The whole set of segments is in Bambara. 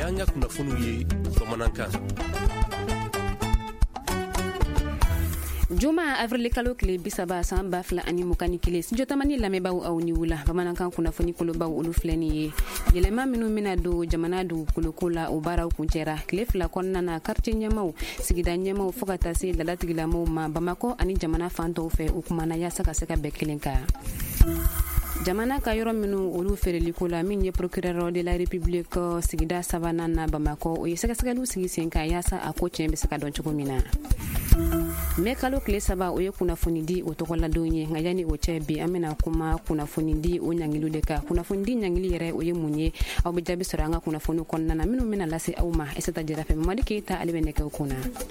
y'an ka kunnafoniw ye bamanankan. Juma avril kalo kile bisaba san ba fila ani mukani kile jotamani lamɛbaaw aw ni wula bamanankan kunnafoni kolobaw olu filɛni ye yɛlɛma minnu mina do jamana dugukoloko la o baaraw kuncɛra kile fila kɔnɔna na quartier ɲɛmaw sigida ɲɛmaw fo ka taa se ladatigilamaw ma Bamakɔ ani jamana fan tɔw fɛ o kumana yaasa ka se ka bɛn kelen kan. Jamana ka yɔrɔ minnu olu feereliko la min ye procureur de la République sigida sabanan na Bamakɔ o ye sɛgɛsɛgɛliw sigi sen kan yaasa a ko tiɲɛ bɛ se ka dɔn cogo min na. Me kalo kile saba o ye kunnafoni di o tɔgɔ la don ye nka yani o cɛ bi an bɛna kuma kunnafoni di o ɲangiliw de kan. Kunnafoni di ɲangili yɛrɛ o ye mun ye aw bɛ jaabi sɔrɔ an ka kunnafoni kɔnɔna na minnu bɛna lase aw ma Aissata Jarafe Mamadi Keita ale bɛ nɛgɛw kunna.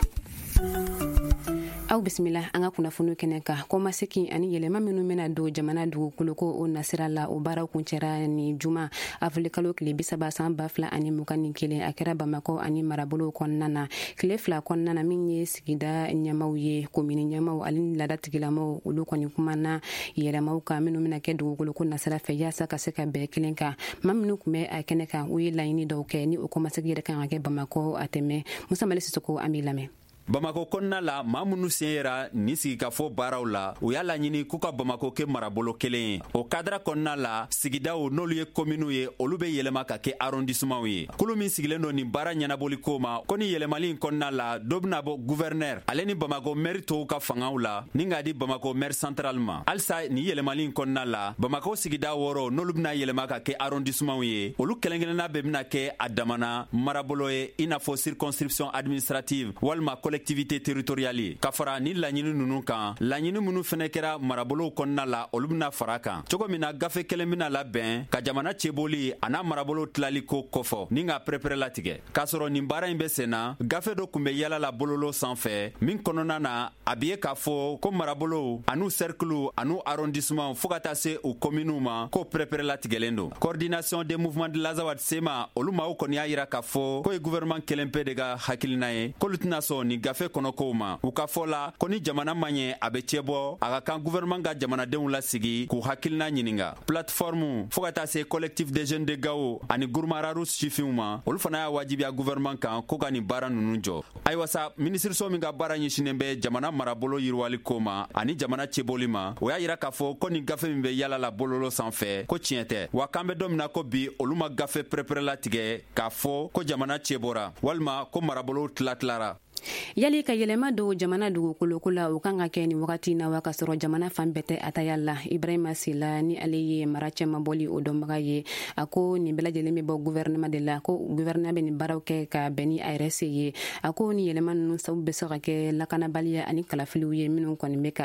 Aw bisimila an ka kunnafoni kɛnɛ kan kɔmasegin ani yɛlɛma minnu bɛna don jamana dugukoloko o nasira la o baaraw kuncɛra ni juma avril kalo kile bisaba san ba fila ani mukani kelen a kɛra Bamakɔ ani marabolo kɔnɔna na kile fila kɔnɔna na min ye sigida ɲɛmaw ye komini ɲɛmaw ani ladatigilamaw olu kɔni kumana yɛlɛmaw kan minnu bɛna kɛ dugukoloko nasira fɛ yaasa ka se ka bɛn kelen kan ma minnu kun bɛ a kɛnɛ kan u ye laɲini dɔw kɛ ni o kɔmasegin yɛrɛ kan ka kɛ Bamakɔ a tɛmɛ Musa Mali Sisoko an b'i lamɛn. Bamakɔ kɔnɔna la maa minnu sen yera ni sigikafɔ baaraw la u y'a laɲini k'u ka Bamakɔ kɛ marabolo kelen ye o kadra kɔnɔna la sigidaw n'olu ye kominiw ye olu bɛ yɛlɛma ka kɛ arrondissementw ye kulu min sigilen don nin baara ɲɛnaboliko ma ko ni yɛlɛmali in kɔnɔna la dɔ bɛna bɔ gouverneur ale ni Bamakɔ maire tɔw ka fangaw la ni k'a di Bamakɔ maire central ma halisa ni yɛlɛmali in kɔnɔna la Bamakɔ sigida 6 n'olu bɛna yɛlɛma ka kɛ arrondissementw ye olu kelen-kelenna bɛɛ bɛna kɛ a damana marabolo ye i n'a fɔ circonscription administrative walima collectivité territoriale ka fara ni laɲini nunu kan laɲini minnu fɛnɛ kɛra marabolow kɔnɔna la olu bɛna fara kan cogo min na gafe kelen bɛna labɛn ka jamana cɛboli a n'a marabolo tilali ko kɔfɔ ni ka pɛrɛpɛrɛ latigɛ k'a sɔrɔ nin baara in bɛ sen na gafe dɔ kun bɛ yala la bololo sanfɛ min kɔnɔna na a bɛ ye k'a fɔ ko marabolow an'u cercles an'u arrondissement fo ka taa se u communes ma ko pɛrɛpɛrɛ latigɛlen don coordination des mouvements de l'Azawad SEMA olu maaw kɔni y'a yira k'a fɔ ko ye gouvernement kelen pe de ka hakilina ye k'olu tɛna sɔn nin gafe kɔnɔ kow ma u ka fɔ la ko ni jamana ma ɲɛ a bɛ cɛbɔ a ka kan gouvernement ka jamanadenw lasigi k'u hakilina ɲininga plateforme fo ka taa se collectif des jeunes de Gao ani Gurmararus sifinw ma olu fana y'a wajibiya gouvernement kan ko ka nin baara nunu jɔ ayiwa sa ministre min ka baara ɲɛsinen bɛ jamana marabolo yiriwali ko ma ani jamana cɛbɔli ma o y'a yira k'a fɔ ko nin gafe min bɛ yala la bololo sanfɛ ko tiɲɛ tɛ wa k'an bɛ don min na ko bi olu ma gafe pɛrɛpɛrɛ latigɛ k'a fɔ ko jamana cɛbɔra walima ko marabolo tilatilara. Yali ka yɛlɛma do jamana dugukoloko la o kan ka kɛ ni wagati na wa ka sɔrɔ jamana fan bɛɛ tɛ a ta yala Ibrahima Sila ni ale ye mara cɛman bɔli o dɔnbaga ye a ko nin bɛɛ lajɛlen bɛ bɔ gouvernement de la ko gouvernement bɛ nin baaraw kɛ ka bɛn ni a yɛrɛ se ye a ko ni yɛlɛma ninnu sabu bɛ se ka kɛ lakanabaliya ani kalafiliw ye minnu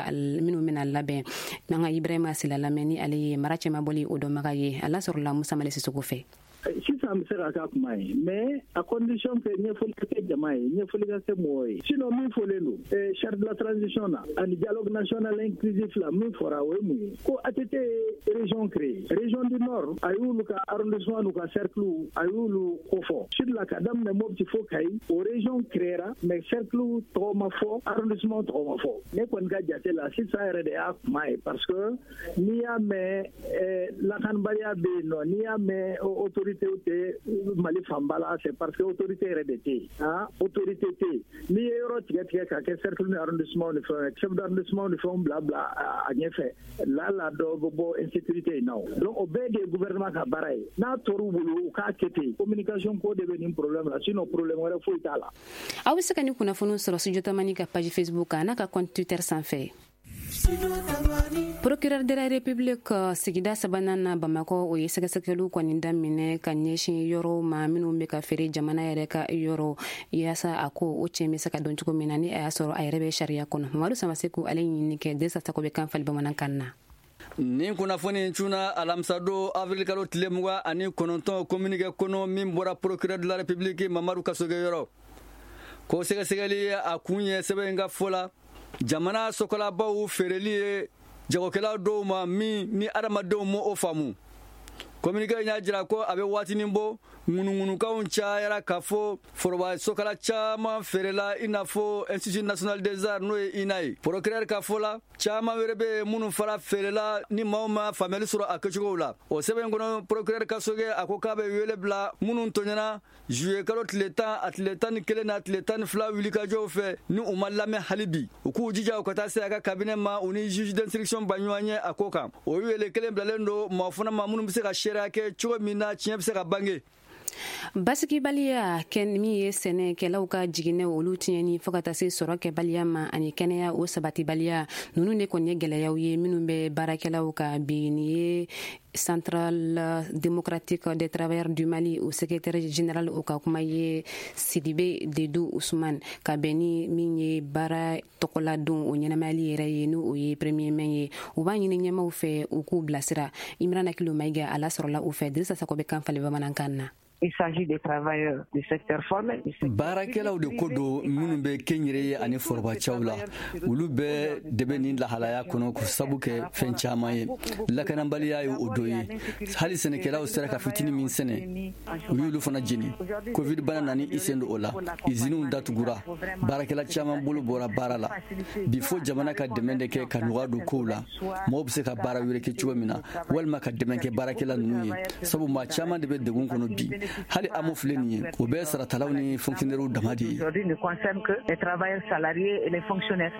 bɛna labɛn an ka Ibrahima Sila lamɛn ni ale ye mara cɛman bɔli o dɔnbaga ye ala sɔrɔla Musa Male Sisoko fɛ. Sisan bɛ se ka kɛ kuma ye mais a condition que ɲɛfɔli ka kɛ jama ye ɲɛfɔli ka kɛ mɔgɔ ye sinon min fɔlen don charte de la transition na ani dialogue national inclusif la min fɔra o ye mun ye ko ATT région créée région du nord a y'olu ka arrondissement n'u ka cercle a y'olu kofɔ sur la ka daminɛ Mopti fo Kayi o région créera mais cercle tɔgɔ ma fɔ arrondissement tɔgɔ ma fɔ ne kɔni ka jate la sisan yɛrɛ de y'a kuma ye parce que n'i y'a mɛn lakanabaliya bɛ yen nɔ n'i y'a mɛn autorité tɛ Mali fanba la c'est parce que autorité yɛrɛ de tɛ yen autorité tɛ yen n'i ye yɔrɔ tigɛ ka kɛ cercle ni arrondissement ni fɛn chef d'arrondissement ni fɛnw bila a ɲɛfɛ la dɔ bɛ bɔ insécurité in na donc o bɛɛ de ye gouvernement ka baara ye n'a tor'u bolo u k'a kɛ ten communication ko de bɛ nin problème la sinon problème wɛrɛ foyi t'a la. Aw bɛ se ka ni kunnafoniw sɔrɔ studio tamani ka page Facebook kan n'a ka compte Twitter sanfɛ. Procureur de la République sigida sabanan na Bamakɔ o ye sɛgɛsɛgɛliw kɔni daminɛ ka ɲɛsin yɔrɔw ma minnu bɛ ka feere jamana yɛrɛ ka yɔrɔ yaasa a ko o cɛn bɛ se ka dɔn cogo min na ni a y'a sɔrɔ a yɛrɛ bɛ sariya kɔnɔ Mamadu Samaseku ale ɲinini kɛ Desa Sako bɛ kan fali bamanankan na. Nin kunnafoni cuna alamsado avril kalo tile 29 communiqué kɔnɔ min bɔra procureur de la République Mamadu Kasoge yɔrɔ ko sɛgɛsɛgɛli a kun ye sɛbɛn ka fɔ la jamana sokolabaw feereli ye jagokɛlaw dɔw ma min ni adamadenw ma o faamu communiqué y'a jira ko a bɛ waatinin bɔ ŋunuŋunukanw cayara k'a fɔ foroba sokala caaman feerela i n'a fɔ institut national des arts n'o ye ina ye procureur ka fɔ la caaman wɛrɛ be minnu fara feerela ni maaw ma faamuyali sɔrɔ a kɛcogow la o sɛbɛn kɔnɔ procureur kasoge a ko k'a bɛ wele bila minnu tɔɲɛna juye kalo tile 10 a tile 11 n'a tile 12 wulikajɔw fɛ ni u ma lamɛn hali bi u k'u jija u ka taa se a ka cabinet ma u ni juge d'instruction baɲuwan ye a ko kan o wele kelen bilalen do mɔgɔ fana ma minnu be se ka seereya kɛ cogo min na tiɲɛ be se ka bange basigibaliya min ye sɛnɛkɛlaw ka jiginɛ olu tiɲɛni fɔ ka taa se sɔrɔ kɛbaliya ma ani kɛnɛya o sabatibaliya nunu de kɔni ye gwɛlɛyaw ye minnu bɛ baarakɛlaw ka bi ni ye Centrale démocratique des travailleurs du Mali au secrétaire général o ka kuma ye Sidibe Dedou Ousmane ka bɛn ni min ye baara tɔgɔladon o ɲɛnamali yɛrɛ ye n'o ye premier mai ye u b'a ɲini ɲɛmaw fɛ u k'u bilasira Imrana Kilo Maïga ala sɔrɔla u fɛ Dirisa Sako bɛ kan fali bamanankan na. Il s'agit des travailleurs du secteur formel. Baarakɛlaw de ko don minnu bɛ kɛnyɛrɛ ye ani forobacɛw la olu bɛɛ de bɛ nin lahalaya kɔnɔ ko sabu kɛ fɛn caman ye lakanabaliya ye o dɔ ye hali sɛnɛkɛlaw sera ka fitini min sɛnɛ u y'olu fana jeni covid bana nani i sen do o la iziniw datugura baarakɛla caman bolo bɔra baara la bi fo jamana ka dɛmɛ de kɛ ka nɔgɔya don kow la mɔgɔw bɛ se ka baara wɛrɛ kɛ cogo min na walima ka dɛmɛ kɛ baarakɛla ninnu ye sabu maa caman de bɛ degun kɔnɔ bi hali amu filɛ nin ye o bɛɛ saratalaw ni fonctionnaires dama de ye. Aujourd'hui ne concerne que les travailleurs salariés et les fonctionnaires.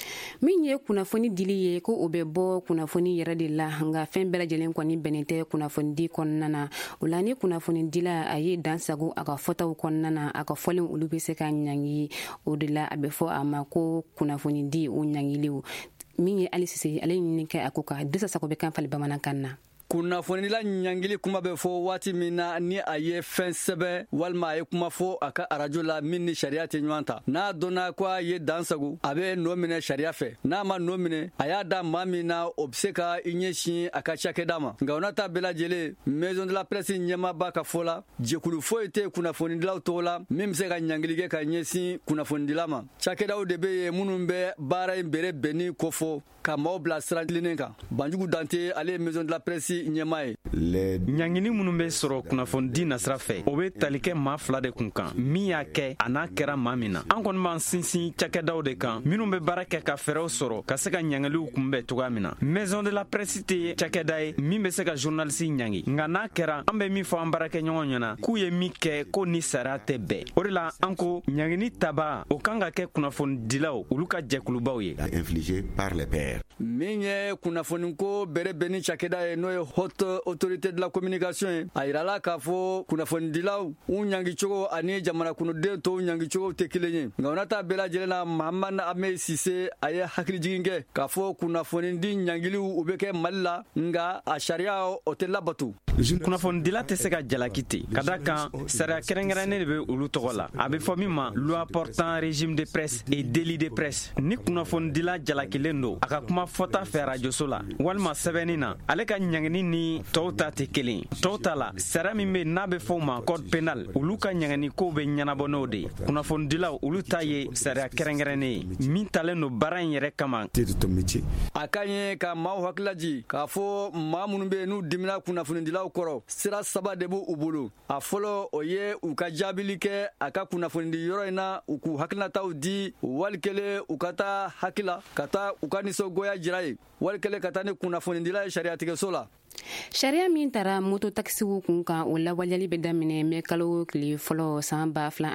min ye kunnafoni dili ye ko o bɛ bɔ kunnafoni yɛrɛ de la nka fɛn bɛɛ lajɛlen kɔni bɛnnen tɛ kunnafoni di kɔnɔna na o la ni kunnafoni dila a ye dansago a ka fɔtaw kɔnɔna na a ka fɔlen olu bɛ se ka ɲangi o de la a bɛ fɔ a ma ko kunnafoni di o ɲangilenw min ye Ali Sise ale ɲini kɛ a ko ka Dirisa Sako bɛ kan fali bamanankan na. kunnafonila ɲangili kuma bɛ fɔ waati min na ni a ye fɛn sɛbɛ walima a ye kuma fɔ a ka arajo la min ni sariya tɛ ɲɔgɔn ta n'a dɔnna ko a ye dansago a bɛ nɔ minɛ sariya fɛ n'a ma nɔ minɛ a y'a da maa min na o bɛ se ka i ɲɛsin a ka cakɛda ma nka o n'a ta bɛɛ lajɛlen maison de la presse ɲɛmaaba ka fɔ la jɛkulu foyi tɛ kunnafonidilaw tɔgɔ la min bɛ se ka ɲangili kɛ ka ɲɛsin kunnafonidila ma cakɛdaw de bɛ yen minnu bɛ baara in bere bɛnni kofɔ ka maaw bila sira tilennen kan Banjugu Dante ale ye maison de la presse ɲɛmaa ye. ɲangini minnu bɛ sɔrɔ kunnafonidi nasira fɛ o bɛ tali kɛ maa fila de kun kan min y'a kɛ a n'a kɛra maa min na an kɔni b'an sinsin cakɛdaw de kan minnu bɛ baara kɛ ka fɛɛrɛw sɔrɔ ka se ka ɲangiliw kunbɛn cogoya min na maison de la presse tɛ cakɛda ye min bɛ se ka journaliste ɲangi nka n'a kɛra an bɛ min fɔ an baarakɛɲɔgɔn ɲɛna k'u ye min kɛ ko ni sariya tɛ bɛn o de la an ko ɲangini taba o kan ka kɛ kunnafonidilaw olu ka jɛkulubaw ye. Infligé par les pairs. min ye kunnafoniko bere bɛn ni cakɛda ye n'o ye haute autorité de la communication ye a yirala k'a fɔ kunnafonidilaw u ɲangicogo ani jamana kɔnɔden tɔw ɲangicogo tɛ kelen ye nka o n'a ta bɛɛ lajɛlen na Mahamani Ahmed Sise a ye hakilijigin kɛ k'a fɔ kunnafonidi ɲangiliw u bɛ kɛ Mali la nka a sariya o tɛ labato. kunnafonidila tɛ se ka jalaki ten ka da kan sariya kɛrɛnkɛrɛnnen de bɛ olu tɔgɔ la a bɛ fɔ min ma loi portant régime de presse et délit de presse ni kunnafonidila jalakilen don a ka kuma fɔta fɛ arajoso la walima sɛbɛnni na ale ka ɲangini ni tɔw ta tɛ kelen tɔw ta la sariya min bɛ n'a bɛ fɔ o ma code pénal olu ka ɲangini kow bɛ ɲɛnabɔ n'o de ye kunnafonidilaw olu ta ye sariya kɛrɛnkɛrɛnnen ye min talen don baara in yɛrɛ kama. a ka ɲi ka maaw hakilaji k'a fɔ maa minnu bɛ yen n'u dimina kunnafonidilaw kɔrɔ sira saba de b'u bolo a fɔlɔ o ye u ka jaabili kɛ a ka kunnafonidi yɔrɔ in na u k'u hakilinataw di wali kelen u ka taa hakila ka taa u ka nisɔngoya jira ye wali kelen ka taa ni kunnafonidila ye sariyatigɛso la. Sariya min tara moto taxiw kun kan o lawaleyali bɛ daminɛ mɛ kalo tile fɔlɔ san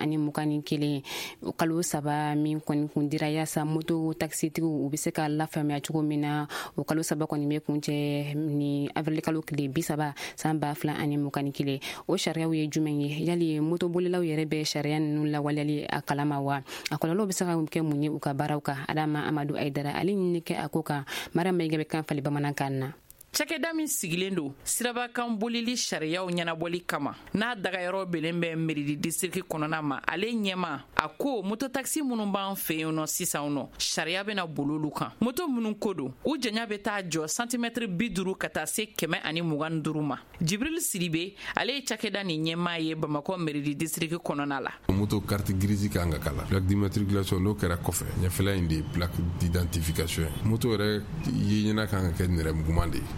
2021 kalo saba min kɔni kun dira yaasa moto taxitigiw u bɛ se ka lafaamuya cogo min na o kalo saba kɔni bɛ kuncɛ ni avril kalo tile 30 san 2021 o sariyaw ye jumɛn ye yali moto bolilaw yɛrɛ bɛ sariya ninnu lawaleyali a kalama wa a kɔlɔlɔw bɛ se ka kɛ mun ye u ka baaraw kan Adama Amadu Aidara ale ɲini kɛ a ko kan Mariama Mayiga bɛ kan fali bamanankan na. Cakɛda min sigilen don sirabakan bolili sariyaw ɲɛnabɔli kama n'a dagayɔrɔ belen bɛ Meridi district kɔnɔna ma ale ɲɛma a ko moto taxi minnu b'an fɛ yen nɔ sisan nɔ sariya bɛna bololu kan moto minnu ko don u janya bɛ taa jɔ santimètre 50 ka taa se 125 ma Jibril Sidibe ale ye cakɛda nin ɲɛma ye Bamakɔ Meridi district kɔnɔna la moto carte grise kan ka kala plaque d'immatriculation n'o kɛra kɔfɛ ɲɛfɛla in de plaque d'identification moto yɛrɛ ye ɲɛna kan ka kɛ nɛrɛmuguman de ye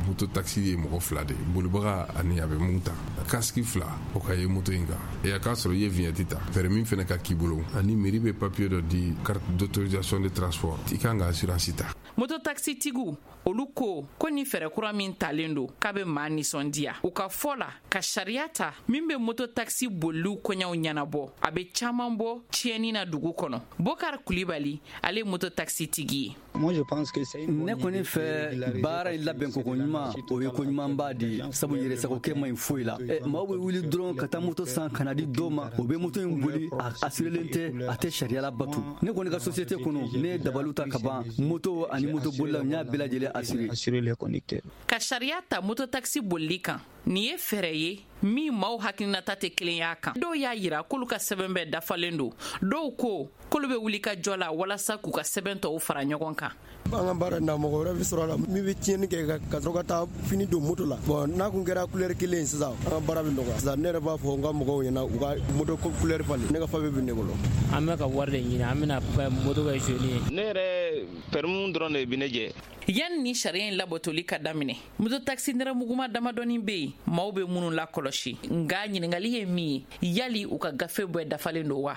moto taxi ye mɔgɔ fila de bolibaga ani a bɛ mun ta kaski fila o ka ye moto in kan e a k'a sɔrɔ i ye vignette ta permis fɛnɛ ka k'i bolo ani mairie bɛ papier dɔ di carte d'autorisation de transport i kan ka assurance ta. Moto taxi tigiw olu ko ni fɛɛrɛ kura min talen don k'a bɛ maa nisɔndiya u ka fɔ la ka sariya ta min bɛ moto taxi boliw kɔɲɛw ɲɛnabɔ a bɛ caman bɔ tiɲɛni na dugu kɔnɔ. Bokar Kulibali ale moto taxi tigi ye. ne kɔni fɛ baara in labɛn ko ɲuman o ye ko ɲumanba de sabu yɛrɛsagokɛ ma ɲi foyi la maaw bɛ wuli dɔrɔn ka taa moto san ka na di dɔw ma o bɛ moto in boli a assurelen tɛ a tɛ sariya la batu ne kɔni ka société kɔnɔ ne ye dabaliw ta ka ban moto ani moto bolilaw n y'a bɛɛ lajɛlen assuré. Ka sariya ta moto taxi bolili kan nin ye fɛɛrɛ ye min maaw hakilinata tɛ kelen y'a kan. Dɔw y'a yira k'olu ka sɛbɛn bɛɛ dafalen don dɔw ko k'olu bɛ wuli ka jɔ la walasa k'u ka sɛbɛn tɔw fara ɲɔgɔn kan. An ka baara na mɔgɔ wɛrɛ bɛ sɔrɔ a la min bɛ tiɲɛni kɛ ka sɔrɔ ka taa fini don moto la bon n'a kun kɛra couleur kelen sisan an ka baara bɛ nɔgɔya sisan ne yɛrɛ b'a fɔ n ka mɔgɔw ɲɛna u ka moto couleur falen ne ka papier bɛ ne bolo. An bɛ ka wari de ɲini an bɛna moto kɛ jaune ye. Ne yɛrɛ permis dɔrɔn de bɛ ne jɛ. Yanni ni sariya in labatoli ka daminɛ moto taxi nɛrɛmuguma damadɔni bɛ yen maaw bɛ minnu lakɔlɔsi nka ɲininkali ye min ye yali u ka gafe bɛɛ dafalen don wa.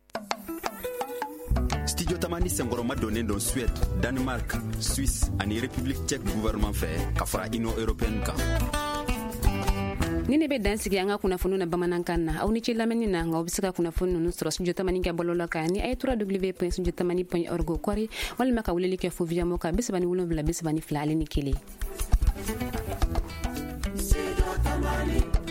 Studio Tamani senkɔrɔma donnen don Suède, Danemark, Suisse ani République tchèque gouvernement fɛ ka fara Union européenne kan. ni ne bɛ dan sigi an ka kunnafoni na bamanankan na aw ni ce lamɛnni na nka aw bɛ se ka kunnafoni ninnu sɔrɔ studio tamani ka bɔlɔlɔ kan ni a ye www.studiotamani.org kɔri walima ka weleli kɛ fo via moka 37 32 ale ni 1.